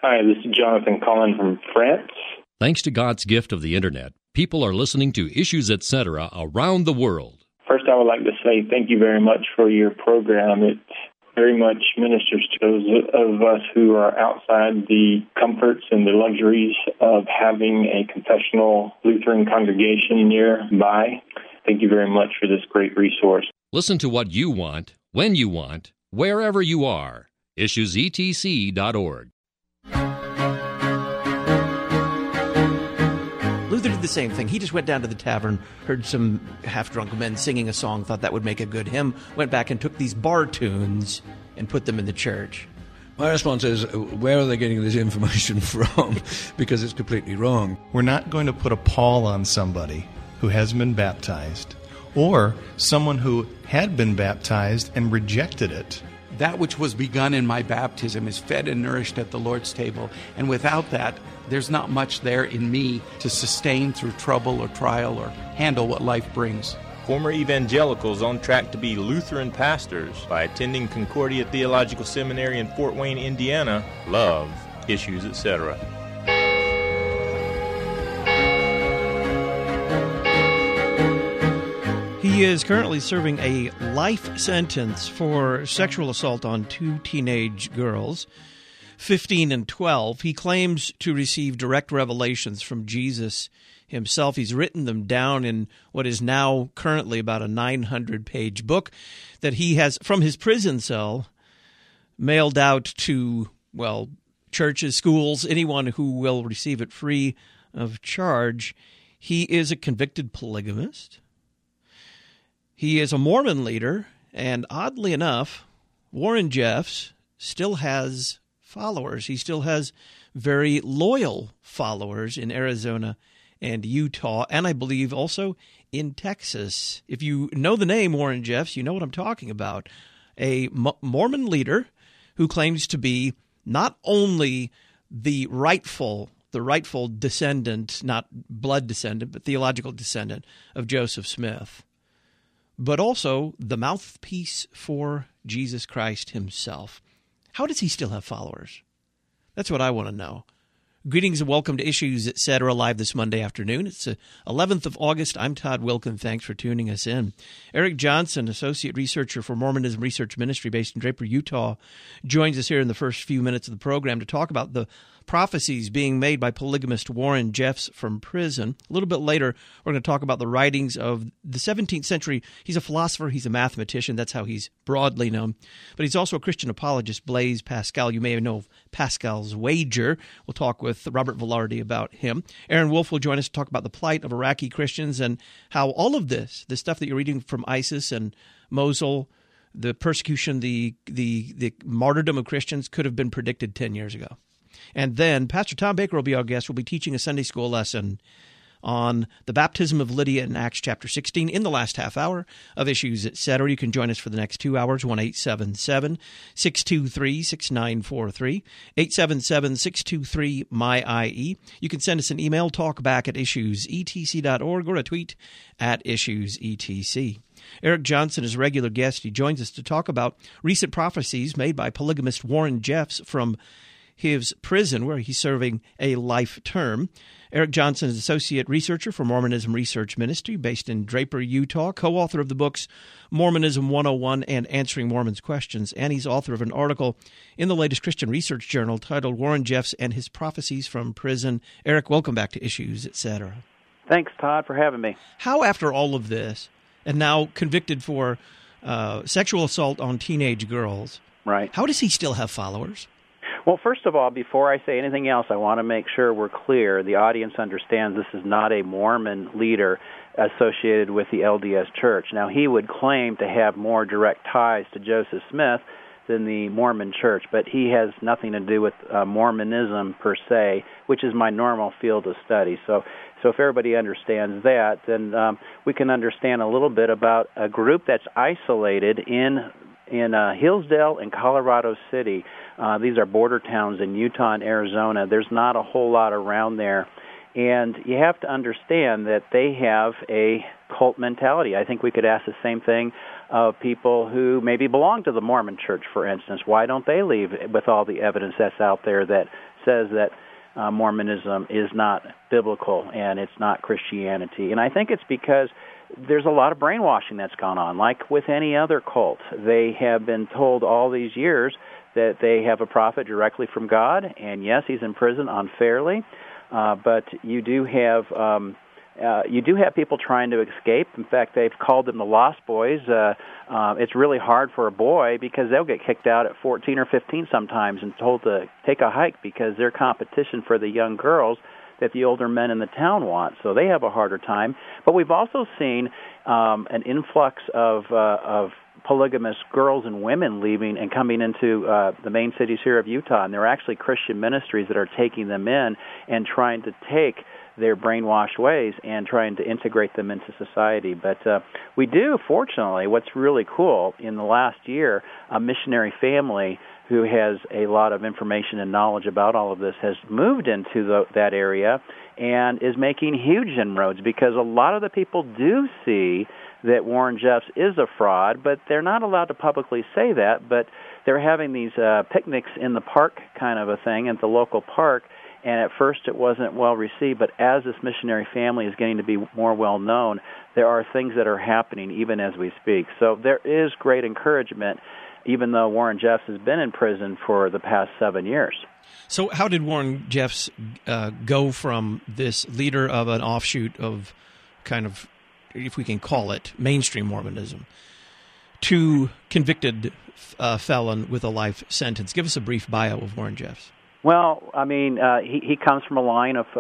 Hi, this is Jonathan calling from France. Thanks to God's gift of the Internet, people are listening to Issues Etc. around the world. First, I would like to say thank you very much for your program. It very much ministers to those of us who are outside the comforts and the luxuries of having a confessional Lutheran congregation nearby. Thank you very much for this great resource. Listen to what you want, when you want, wherever you are. IssuesETC.org. Luther did the same thing. He just went down to the tavern, heard some half-drunk men singing a song, thought that would make a good hymn, went back and took these bar tunes and put them in the church. My response is, where are they getting this information from? Because it's completely wrong. We're not going to put a pall on somebody who hasn't been baptized, or someone who had been baptized and rejected it. That which was begun in my baptism is fed and nourished at the Lord's table. And without that, there's not much there in me to sustain through trouble or trial or handle what life brings. Former evangelicals on track to be Lutheran pastors by attending Concordia Theological Seminary in Fort Wayne, Indiana, love Issues Etc. He is currently serving a life sentence for sexual assault on two teenage girls, 15 and 12. He claims to receive direct revelations from Jesus himself. He's written them down in what is now currently about a 900-page book that he has, from his prison cell, mailed out to, well, churches, schools, anyone who will receive it free of charge. He is a convicted polygamist. He is a Mormon leader, and oddly enough, Warren Jeffs still has followers. He still has very loyal followers in Arizona and Utah, and I believe also in Texas. If you know the name Warren Jeffs, you know what I'm talking about. A Mormon leader who claims to be not only the rightful descendant, not blood descendant, but theological descendant of Joseph Smith, but also the mouthpiece for Jesus Christ himself. How does he still have followers? That's what I want to know. Greetings and welcome to Issues Etc. live this Monday afternoon. It's the 11th of August. I'm Todd Wilkin. Thanks for tuning us in. Eric Johnson, Associate Researcher for Mormonism Research Ministry based in Draper, Utah, joins us here in the first few minutes of the program to talk about the prophecies being made by polygamist Warren Jeffs from prison. A little bit later, we're going to talk about the writings of the 17th century. He's a philosopher. He's a mathematician. That's how he's broadly known. But he's also a Christian apologist, Blaise Pascal. You may know of Pascal's Wager. We'll talk with Robert Velarde about him. Aaron Wolf will join us to talk about the plight of Iraqi Christians and how all of this, the stuff that you're reading from ISIS and Mosul, the persecution, the martyrdom of Christians could have been predicted 10 years ago. And then Pastor Tom Baker will be our guest. We'll be teaching a Sunday school lesson on the baptism of Lydia in Acts chapter 16 in the last half hour of Issues Etc. You can join us for the next 2 hours, 1-877-623-6943, 877-623-MY-IE. You can send us an email, talkback@issuesetc.org, or a tweet @issuesetc. Eric Johnson is a regular guest. He joins us to talk about recent prophecies made by polygamist Warren Jeffs from his prison, where he's serving a life term. Eric Johnson is Associate Researcher for Mormonism Research Ministry based in Draper, Utah, co-author of the books Mormonism 101 and Answering Mormons' Questions, and he's author of an article in the latest Christian Research Journal titled Warren Jeffs and His Prophecies from Prison. Eric, welcome back to Issues, Etc. Thanks, Todd, for having me. How, after all of this, and now convicted for sexual assault on teenage girls, right? How does he still have followers? Well, first of all, before I say anything else, I want to make sure we're clear. The audience understands this is not a Mormon leader associated with the LDS Church. Now, he would claim to have more direct ties to Joseph Smith than the Mormon Church, but he has nothing to do with Mormonism per se, which is my normal field of study. So if everybody understands that, then we can understand a little bit about a group that's isolated in Hillsdale and Colorado City. These are border towns in Utah and Arizona. There's not a whole lot around there. And you have to understand that they have a cult mentality. I think we could ask the same thing of people who maybe belong to the Mormon Church, for instance. Why don't they leave with all the evidence that's out there that says that Mormonism is not biblical and it's not Christianity. And I think it's because there's a lot of brainwashing that's gone on. Like with any other cult, they have been told all these years that they have a prophet directly from God, and yes, he's in prison unfairly, but you do have people trying to escape. In fact, they've called them the Lost Boys. It's really hard for a boy because they'll get kicked out at 14 or 15 sometimes and told to take a hike because they're competition for the young girls that the older men in the town want. So they have a harder time. But we've also seen an influx of polygamous girls and women leaving and coming into the main cities here of Utah. And there are actually Christian ministries that are taking them in and trying to take their brainwashed ways and trying to integrate them into society. But we do, fortunately, what's really cool, in the last year, a missionary family who has a lot of information and knowledge about all of this has moved into that area and is making huge inroads, because a lot of the people do see that Warren Jeffs is a fraud, but they're not allowed to publicly say that. But they're having these picnics in the park kind of a thing at the local park, and at first it wasn't well received, but as this missionary family is getting to be more well known, there are things that are happening even as we speak. So there is great encouragement, even though Warren Jeffs has been in prison for the past 7 years. So how did Warren Jeffs go from this leader of an offshoot of kind of, if we can call it, mainstream Mormonism, to convicted felon with a life sentence? Give us a brief bio of Warren Jeffs. Well, I mean, he comes from a line of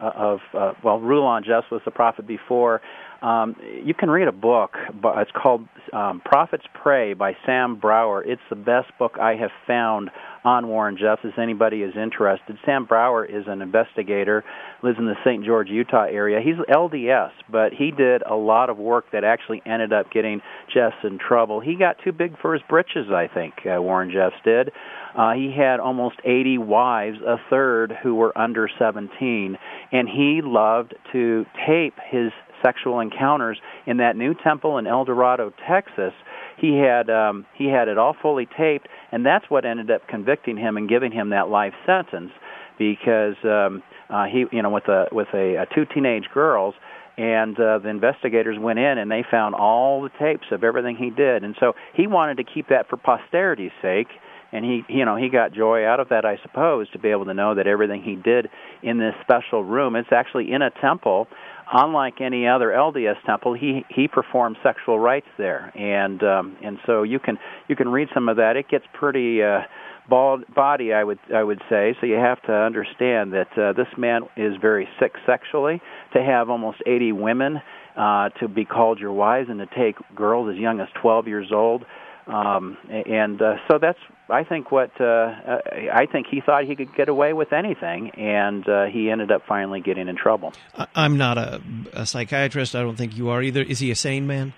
Rulon Jeffs was the prophet before. You can read a book, but it's called Prophet's Prey by Sam Brower. It's the best book I have found on Warren Jeffs, if anybody is interested. Sam Brower is an investigator, lives in the St. George, Utah area. He's LDS, but he did a lot of work that actually ended up getting Jeffs in trouble. He got too big for his britches, I think, Warren Jeffs did. He had almost 80 wives, a third who were under 17, and he loved to tape his sexual encounters in that new temple in El Dorado, Texas. He had it all fully taped, and that's what ended up convicting him and giving him that life sentence, because he, with two teenage girls, and the investigators went in and they found all the tapes of everything he did, and so he wanted to keep that for posterity's sake. And he got joy out of that, I suppose, to be able to know that everything he did in this special room, it's actually in a temple. Unlike any other LDS temple, he performed sexual rites there, and so you can read some of that. It gets pretty body, I would say. So you have to understand that this man is very sick sexually. To have almost 80 women to be called your wives, and to take girls as young as 12 years old. So that's, I think, I think he thought he could get away with anything, and he ended up finally getting in trouble. I'm not a psychiatrist. I don't think you are either. Is he a sane man?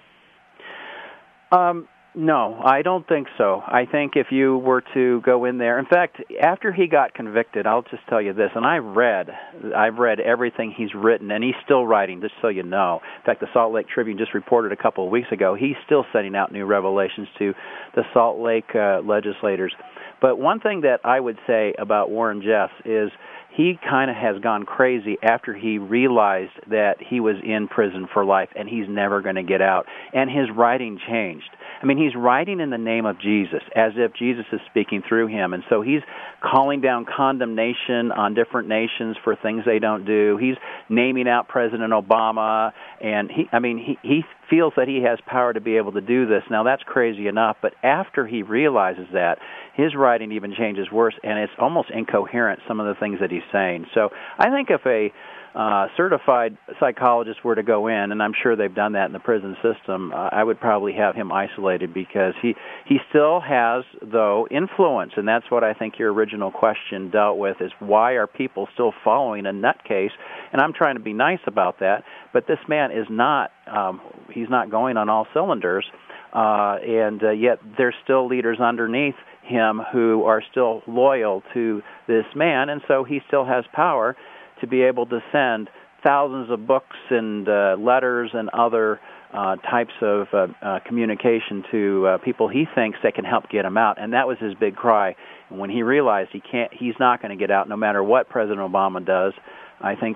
No, I don't think so. I think if you were to go in there, in fact, after he got convicted, I'll just tell you this, and I've read everything he's written, and he's still writing, just so you know. In fact, the Salt Lake Tribune just reported a couple of weeks ago, he's still sending out new revelations to the Salt Lake legislators. But one thing that I would say about Warren Jeffs is he kind of has gone crazy after he realized that he was in prison for life and he's never going to get out. And his writing changed. I mean, he's writing in the name of Jesus, as if Jesus is speaking through him. And so he's calling down condemnation on different nations for things they don't do. He's naming out President Obama, and he feels that he has power to be able to do this. Now, that's crazy enough, but after he realizes that, his writing even changes worse, and it's almost incoherent, some of the things that he's saying. So I think if a certified psychologist were to go in, and I'm sure they've done that in the prison system, I would probably have him isolated, because he still has, though, influence, and that's what I think your original question dealt with, is why are people still following a nutcase? And I'm trying to be nice about that, but this man is not, he's not going on all cylinders, and yet there's still leaders underneath him who are still loyal to this man, and so he still has power to be able to send thousands of books and letters and other types of communication to people he thinks that can help get him out. And that was his big cry. And when he realized he's not going to get out no matter what President Obama does, I think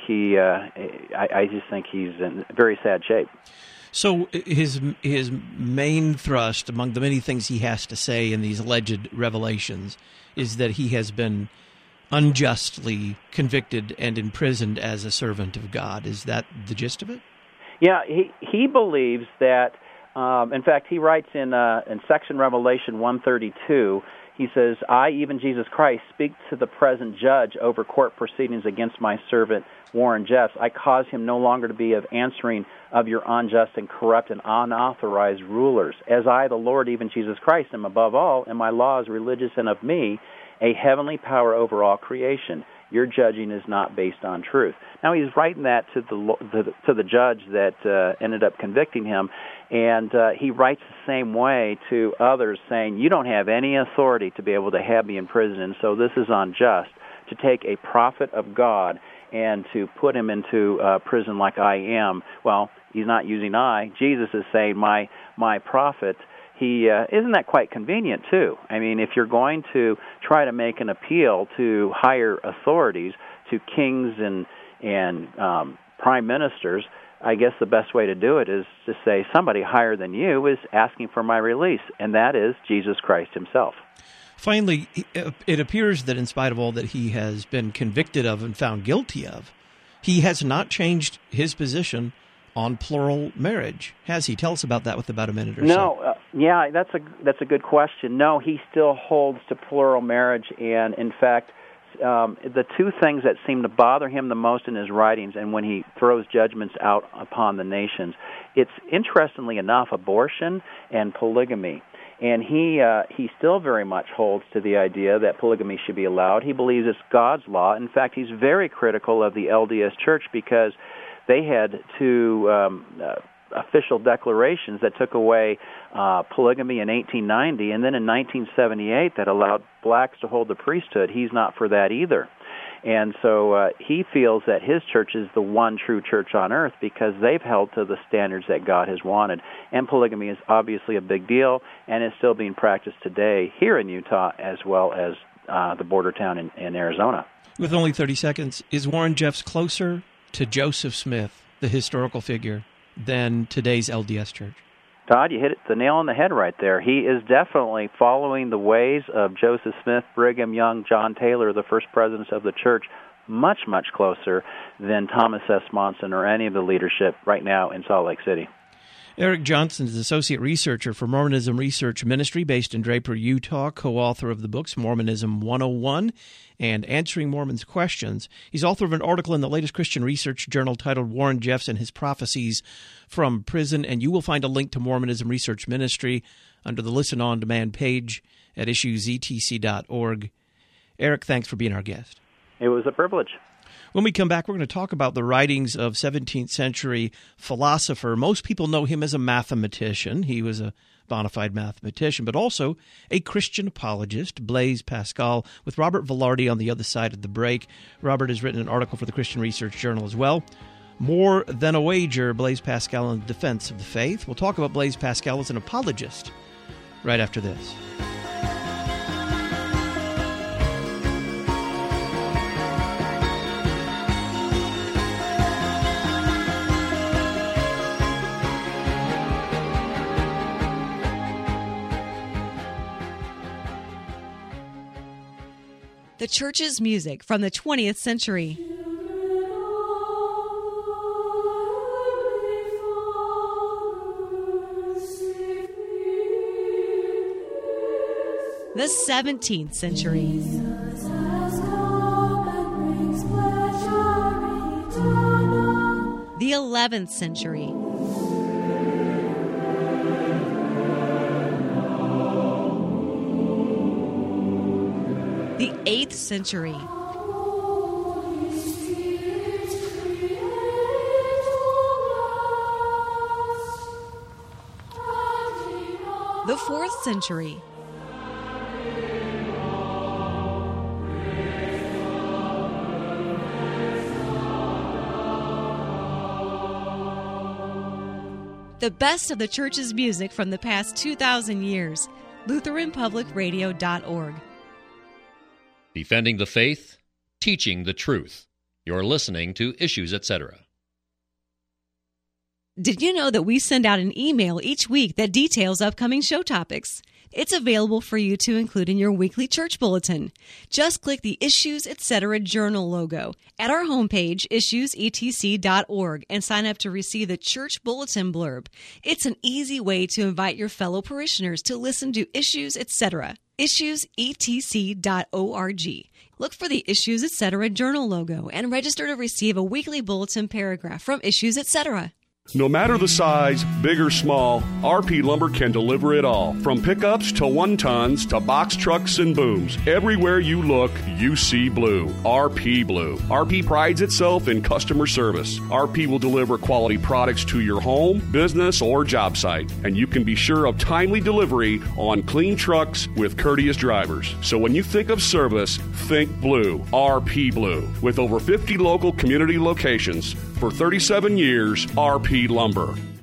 I just think he's in very sad shape. So his main thrust, among the many things he has to say in these alleged revelations, is that he has been unjustly convicted and imprisoned as a servant of God. Is that the gist of it? Yeah, he believes that. In fact, he writes in section Revelation 132. He says, "I, even Jesus Christ, speak to the present judge over court proceedings against my servant Warren Jeffs. I cause him no longer to be of answering of your unjust and corrupt and unauthorized rulers. As I, the Lord, even Jesus Christ, am above all, and my law is religious and of me, a heavenly power over all creation. Your judging is not based on truth." Now he's writing that to the judge that ended up convicting him, and he writes the same way to others, saying, "You don't have any authority to be able to have me in prison, and so this is unjust to take a prophet of God and to put him into prison like I am." Well, he's not using I. Jesus is saying, "My prophet." Isn't that quite convenient, too? I mean, if you're going to try to make an appeal to higher authorities, to kings and prime ministers, I guess the best way to do it is to say somebody higher than you is asking for my release, and that is Jesus Christ himself. Finally, it appears that in spite of all that he has been convicted of and found guilty of, he has not changed his position on plural marriage, has he? Tell us about that with about a minute or so. No, yeah, that's a good question. No, he still holds to plural marriage, and in fact, the two things that seem to bother him the most in his writings and when he throws judgments out upon the nations, it's interestingly enough abortion and polygamy. And he still very much holds to the idea that polygamy should be allowed. He believes it's God's law. In fact, he's very critical of the LDS Church because they had two official declarations that took away polygamy in 1890, and then in 1978 that allowed blacks to hold the priesthood. He's not for that either. And so he feels that his church is the one true church on earth because they've held to the standards that God has wanted. And polygamy is obviously a big deal, and it's still being practiced today here in Utah as well as the border town in Arizona. With only 30 seconds, is Warren Jeffs closer to Joseph Smith, the historical figure, than today's LDS Church? Todd, you hit the nail on the head right there. He is definitely following the ways of Joseph Smith, Brigham Young, John Taylor, the first presidents of the church, much, much closer than Thomas S. Monson or any of the leadership right now in Salt Lake City. Eric Johnson is associate researcher for Mormonism Research Ministry based in Draper, Utah, co-author of the books Mormonism 101 and Answering Mormons' Questions. He's author of an article in the latest Christian Research Journal titled Warren Jeffs and His Prophecies from Prison, and you will find a link to Mormonism Research Ministry under the Listen On Demand page at issuesetc.org. Eric, thanks for being our guest. It was a privilege. When we come back, we're going to talk about the writings of 17th century philosopher. Most people know him as a mathematician. He was a bona fide mathematician, but also a Christian apologist, Blaise Pascal, with Robert Velarde on the other side of the break. Robert has written an article for the Christian Research Journal as well. More Than a Wager, Blaise Pascal in the Defense of the Faith. We'll talk about Blaise Pascal as an apologist right after this. The church's music from the 20th century. The 17th century. The 11th century. The 8th century. The 4th century. The best of the church's music from the past 2,000 years. LutheranPublicRadio.org. Defending the faith, teaching the truth. You're listening to Issues, Etc. Did you know that we send out an email each week that details upcoming show topics? It's available for you to include in your weekly church bulletin. Just click the Issues, Etc. Journal logo at our homepage, issuesetc.org, and sign up to receive the church bulletin blurb. It's an easy way to invite your fellow parishioners to listen to Issues, Etc. issuesetc.org. Look for the Issues, Etc. Journal logo and register to receive a weekly bulletin paragraph from Issues, Etc. No matter the size, big or small, RP Lumber can deliver it all. From pickups to 1-tons to box trucks and booms. Everywhere you look, you see blue. RP Blue. RP prides itself in customer service. RP will deliver quality products to your home, business, or job site. And you can be sure of timely delivery on clean trucks with courteous drivers. So when you think of service, think blue. RP Blue. With over 50 local community locations, for 37 years, RP Lumber.